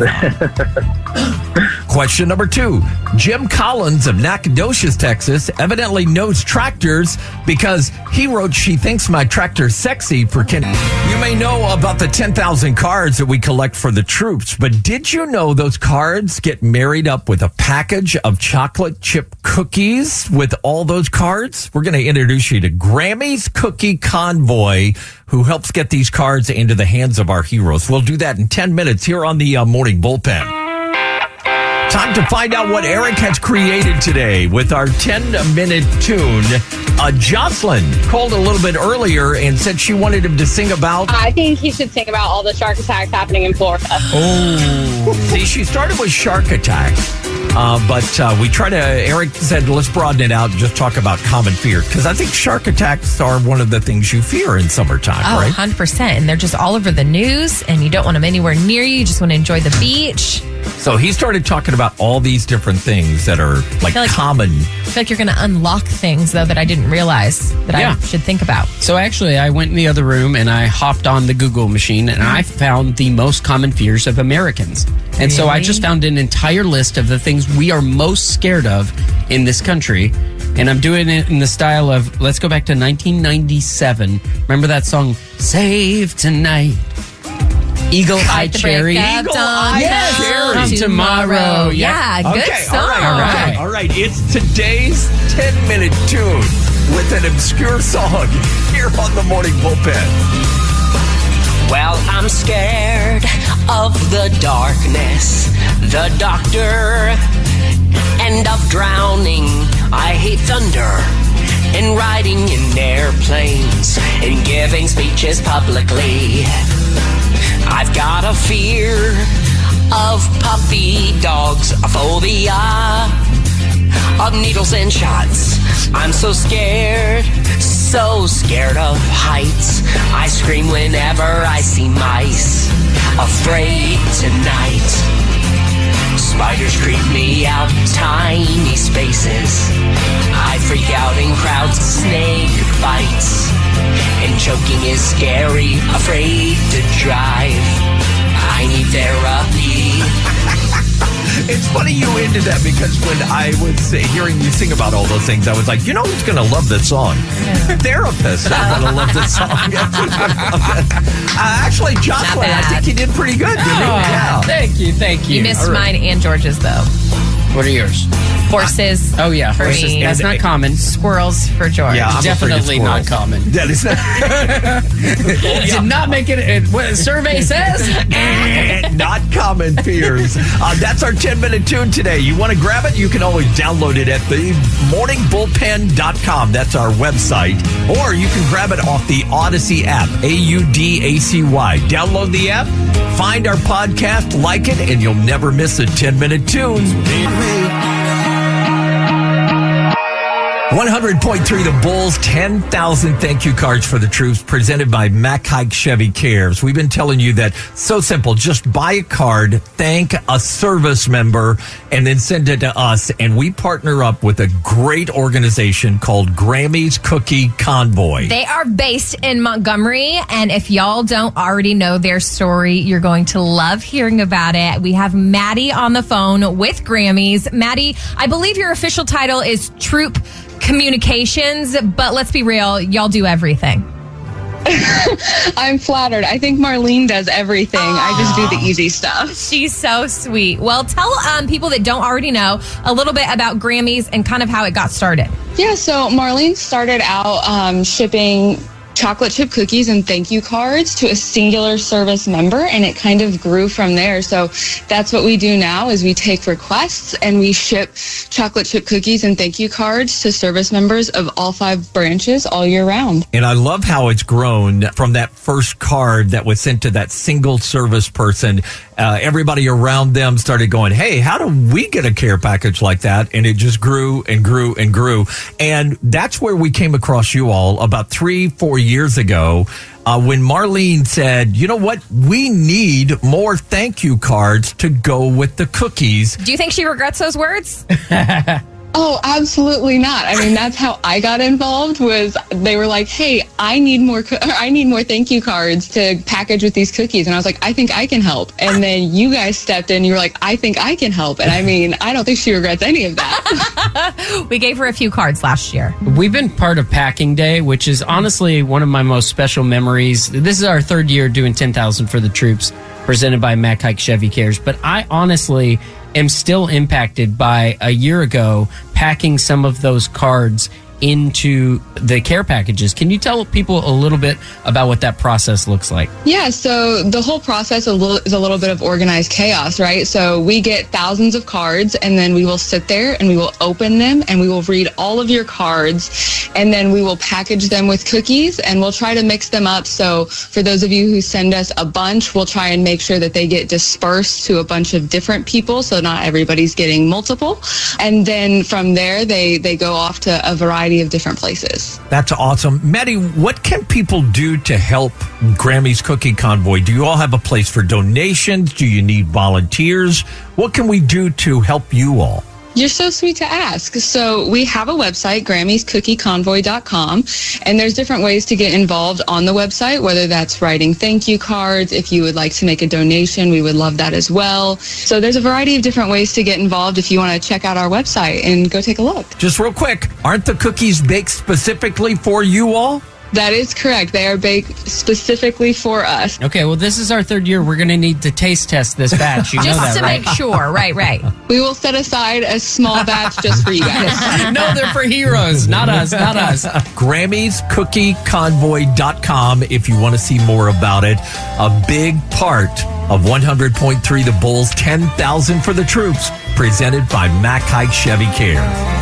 song? Question number two. Jim Collins of Nacogdoches, Texas, evidently knows tractors because he wrote "She Thinks My Tractor's Sexy" for Kenny. You may know about the ten thousand cards that we collect for the troops, but did you know those cards get married up with a package of chocolate chip cookies with all those cards? We're going to introduce you to Grammy's Cookie Convoy, who helps get these cards into the hands of our heroes. We'll do that in ten minutes here on the uh, Morning Bullpen. Time to find out what Eric has created today with our ten-minute tune. Uh, Jocelyn called a little bit earlier and said she wanted him to sing about... I think he should sing about all the shark attacks happening in Florida. Oh. See, she started with Shark Attack. Uh, but uh, we try to, Eric said, let's broaden it out and just talk about common fear. Because I think shark attacks are one of the things you fear in summertime, Oh, right? one hundred percent. And they're just all over the news, and you don't want them anywhere near you. You just want to enjoy the beach. So he started talking about all these different things that are like, like- common. I feel like you're going to unlock things, though, that I didn't realize that Yeah. I should think about. So actually, I went in the other room and I hopped on the Google machine and I found the most common fears of Americans. And so I Really? just found an entire list of the things we are most scared of in this country. And I'm doing it in the style of, let's go back to nineteen ninety-seven. Remember that song, Save Tonight? Eagle Eye the Cherry. break of dawn, Yes, come Cherry. tomorrow. Yeah. Yeah, good Okay, song. all right, all right, all right. It's today's ten-minute tune with an obscure song here on the Morning Bullpen. Well, I'm scared of the darkness, the doctor, and of drowning. I hate thunder and riding in airplanes and giving speeches publicly. I've got a fear of puppy dogs, a phobia of needles and shots. I'm so scared, so scared of heights. I scream whenever I see mice. Afraid tonight. Spiders creep me out, tiny spaces. I freak out in crowds, snake bites. And choking is scary, afraid to drive. I need therapy. It's funny you ended that because when I was hearing you sing about all those things, I was like, you know who's going to love this song? Yeah. Therapists are going to love this song. uh, actually, Jocelyn, I think you did pretty good. Didn't you? Oh, Yeah. Thank you, thank you. You missed right. mine and George's, though. What are yours? Horses. Oh, yeah, for horses. me. That's not common. Squirrels for George. Yeah, I'm Definitely not common. That is not. Did not make it. it what the survey says. Not common fears. Uh, that's our ten-minute tune today. You want to grab it? You can always download it at the morning bullpen dot com. That's our website. Or you can grab it off the Odyssey app, A U D A C Y. Download the app, find our podcast, like it, and you'll never miss a ten-minute tune. one hundred point three The Bulls, ten thousand thank you cards for the troops, presented by Mack Hike Chevy Cares. We've been telling you that so simple. Just buy a card, thank a service member, and then send it to us. And we partner up with a great organization called Grammy's Cookie Convoy. They are based in Montgomery, and if y'all don't already know their story, you're going to love hearing about it. We have Maddie on the phone with Grammys. Maddie, I believe your official title is Troop Communications, but let's be real, y'all do everything. I'm flattered. I think Marlene does everything. Aww. I just do the easy stuff. She's so sweet. Well, tell um, people that don't already know a little bit about Grammys and kind of how it got started. Yeah, so Marlene started out um, shipping chocolate chip cookies and thank you cards to a singular service member, and it kind of grew from there. So that's what we do now is we take requests and we ship chocolate chip cookies and thank you cards to service members of all five branches all year round. And I love how it's grown from that first card that was sent to that single service person. Uh, everybody around them started going, hey, how do we get a care package like that? And it just grew and grew and grew. And that's where we came across you all about three, four years ago uh, when Marlene said, you know what? We need more thank you cards to go with the cookies. Do you think she regrets those words? Oh, absolutely not. I mean, that's how I got involved. Was they were like, "Hey, I need more. Co- I need more thank you cards to package with these cookies." And I was like, "I think I can help." And then you guys stepped in. You were like, "I think I can help." And I mean, I don't think she regrets any of that. We gave her a few cards last year. We've been part of Packing Day, which is honestly one of my most special memories. This is our third year doing ten thousand for the troops, presented by Mack Hike Chevy Cares. But I honestly am still impacted by a year ago packing some of those cards into the care packages. Can you tell people a little bit about what that process looks like? Yeah, so the whole process is a little, is a little bit of organized chaos, right? So we get thousands of cards, and then we will sit there and we will open them and we will read all of your cards, and then we will package them with cookies, and we'll try to mix them up. So for those of you who send us a bunch, we'll try and make sure that they get dispersed to a bunch of different people, so not everybody's getting multiple. And then from there, they, they go off to a variety of different places. That's awesome. Maddie, what can people do to help Grammy's Cookie Convoy? Do you all have a place for donations? Do you need volunteers? What can we do to help you all? You're so sweet to ask. So we have a website, Grammys Cookie Convoy dot com, and there's different ways to get involved on the website, whether that's writing thank you cards. If you would like to make a donation, we would love that as well. So there's a variety of different ways to get involved if you want to check out our website and go take a look. Just real quick, aren't the cookies baked specifically for you all? That is correct. They are baked specifically for us. Okay, well, this is our third year. We're going to need to taste test this batch. You know just that, to right? make sure. Right, right. We will set aside a small batch just for you guys. No, they're for heroes, not us, not us. Grammys Cookie Convoy dot com if you want to see more about it. A big part of one hundred point three The Bulls, ten thousand for the troops, presented by Mack Hike Chevy Care.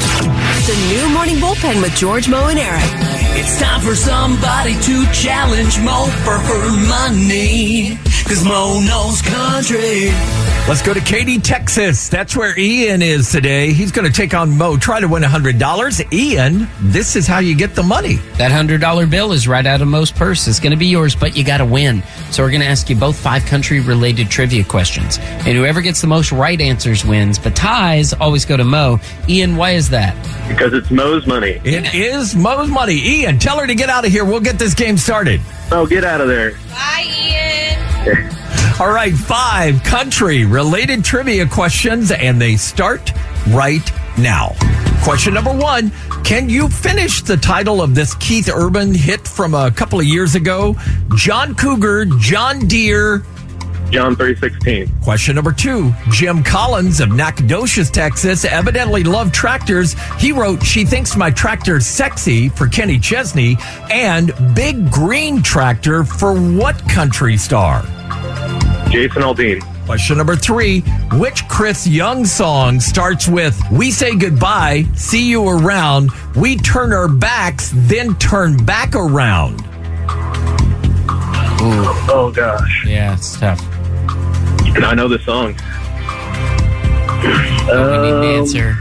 The new Morning Bullpen with George, Mo, and Eric. It's time for somebody to challenge Mo for her money, 'cause Mo knows country. Let's go to Katy, Texas. That's where Ian is today. He's going to take on Mo, try to win one hundred dollars. Ian, this is how you get the money. That one hundred dollar bill is right out of Mo's purse. It's going to be yours, but you got to win. So we're going to ask you both five country-related trivia questions. And whoever gets the most right answers wins, but ties always go to Mo. Ian, why is that? Because it's Mo's money. It is Mo's money. Ian, tell her to get out of here. We'll get this game started. Oh, get out of there. Bye, Ian. All right, five country-related trivia questions, and they start right now. Question number one, can you finish the title of this Keith Urban hit from a couple of years ago? John Cougar, John Deere. John three sixteen. Question number two, Jim Collins of Nacogdoches, Texas, evidently loved tractors. He wrote, She Thinks My Tractor's Sexy for Kenny Chesney, and Big Green Tractor for what country star? Jason Aldean. Question number three, which Chris Young song starts with, We say goodbye, see you around, we turn our backs, then turn back around? Ooh. Oh, gosh. Yeah, it's tough. I know the song. Oh, we need an answer.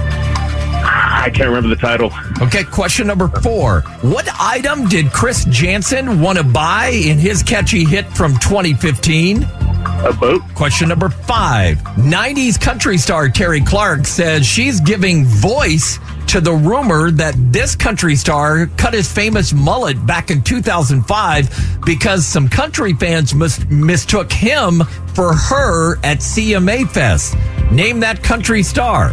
I can't remember the title. Okay, question number four. What item did Chris Jansen want to buy in his catchy hit from twenty fifteen? A boat. Question number five. nineties country star Terry Clark says she's giving voice to the rumor that this country star cut his famous mullet back in two thousand five because some country fans mis- mistook him for her at C M A Fest. Name that country star.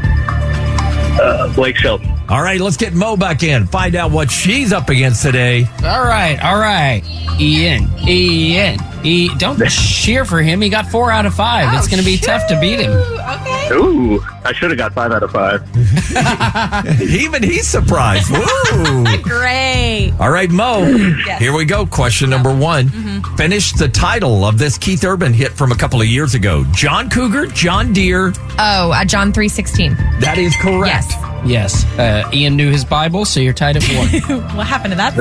Uh, Blake Shelton. All right, let's get Mo back in. Find out what she's up against today. All right, all right. Ian, Ian, E. Don't cheer for him. He got four out of five. Oh, it's going to be shoot. tough to beat him. Okay. Ooh, I should have got five out of five. Even he's surprised. Woo! Great. All right, Mo. Yes. Here we go. Question number one. Mm-hmm. Finish the title of this Keith Urban hit from a couple of years ago. John Cougar, John Deere. Oh, uh, John three sixteen. That is correct. Yes. Yes. Uh, Ian knew his Bible, so you're tied at one. What happened to that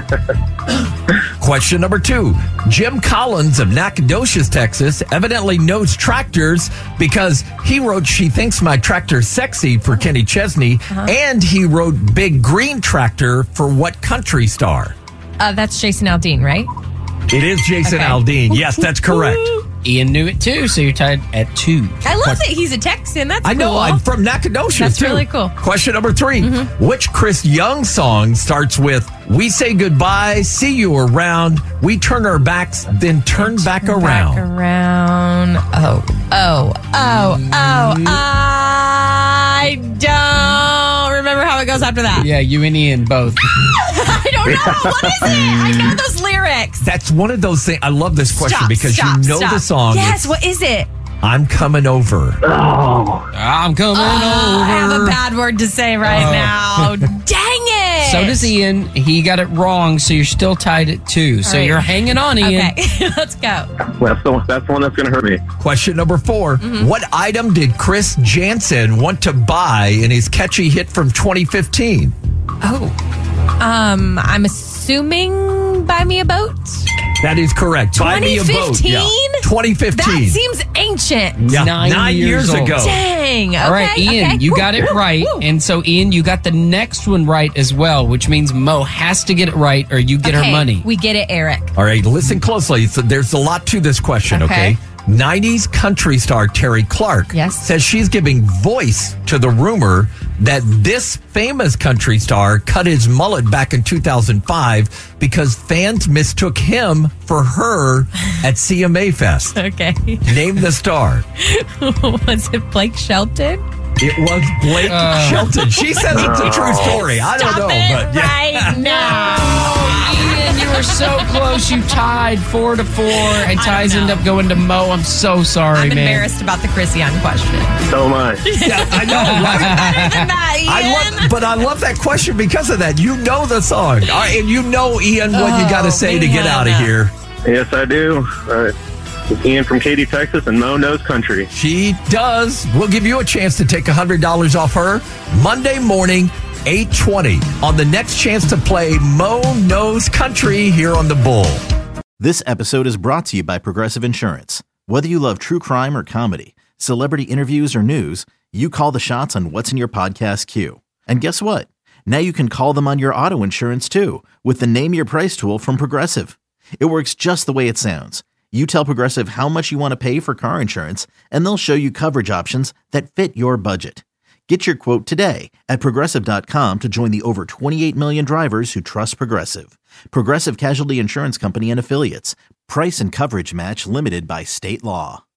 song? Question number two. Jim Collins of Nacogdoches, Texas, evidently knows tractors because he wrote She Thinks My Tractor's Sexy for Kenny Chesney, Uh-huh. and he wrote Big Green Tractor for what country star? Uh, that's Jason Aldean, right? It is Jason Okay. Aldean. Yes, that's correct. Ian knew it too, so you're tied at two. I love that he's a Texan. That's I know. cool. I'm from Nacogdoches, That's too. really cool. Question number three. Mm-hmm. Which Chris Young song starts with, We say goodbye, see you around, we turn our backs, then turn back Turn around? Back around. Oh, oh, oh, oh. I don't remember how it goes after that. Yeah, you and Ian both. I don't know. What is it? I know those lyrics. That's one of those things. I love this question Stop, because stop, you know stop. the song. Yes, It's, what is it? I'm coming over. Oh. I'm coming Oh, I have over. a bad word to say right Oh. now. Dang it. So does Ian. He got it wrong, so you're still tied at two. So All right. you're hanging on, Ian. Okay, let's go. That's the, that's the one that's going to hurt me. Question number four. Mm-hmm. What item did Chris Jansen want to buy in his catchy hit from twenty fifteen? Oh, um, I'm assuming buy me a boat. That is correct. Buy me a boat. Yeah. twenty fifteen. That seems ancient. Yeah, Nine nine, years years, old. ago. Dang. Okay, All right, Ian, okay. you Woo, got it woo, right. woo. And so, Ian, you got the next one right as well, which means Mo has to get it right or you get Okay, her money. We get it, Eric. All right, listen closely. So there's a lot to this question, okay? Okay. nineties country star Terry Clark Yes. says she's giving voice to the rumor that this famous country star cut his mullet back in two thousand five because fans mistook him for her at C M A Fest. Okay. Name the star. Was it Blake Shelton? It was Blake Uh. Shelton. She says it's a true story. I don't Stop know, it but yeah. right now. Ian, you were so close. You tied four to four, and ties end up going to Mo. I'm so sorry, I'm man. embarrassed about the Chris Young question. So am I. Yeah, I know, right? Better than that, Ian. I love, but I love that question because of that. You know the song, all right, and you know, Ian, what you got to Oh, say to get man. out of here. Yes, I do. All right. It's Ian from Katy, Texas, and Mo knows country. She does. We'll give you a chance to take one hundred dollars off her Monday morning, eight twenty, on the next chance to play Mo Knows Country here on The Bull. This episode is brought to you by Progressive Insurance. Whether you love true crime or comedy, celebrity interviews or news, you call the shots on what's in your podcast queue. And guess what? Now you can call them on your auto insurance too with the Name Your Price tool from Progressive. It works just the way it sounds. You tell Progressive how much you want to pay for car insurance, and they'll show you coverage options that fit your budget. Get your quote today at Progressive dot com to join the over twenty-eight million drivers who trust Progressive. Progressive Casualty Insurance Company and Affiliates. Price and coverage match limited by state law.